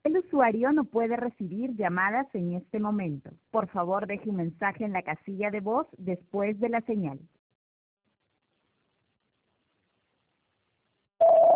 El usuario no puede recibir llamadas en este momento. Por favor, deje un mensaje en la casilla de voz después de la señal.